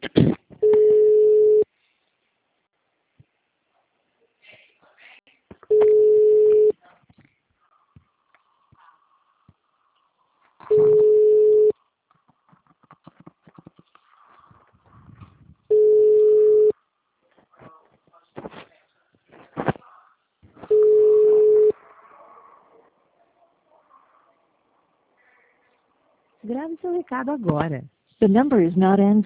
Grave seu recado agora. The number is not answering.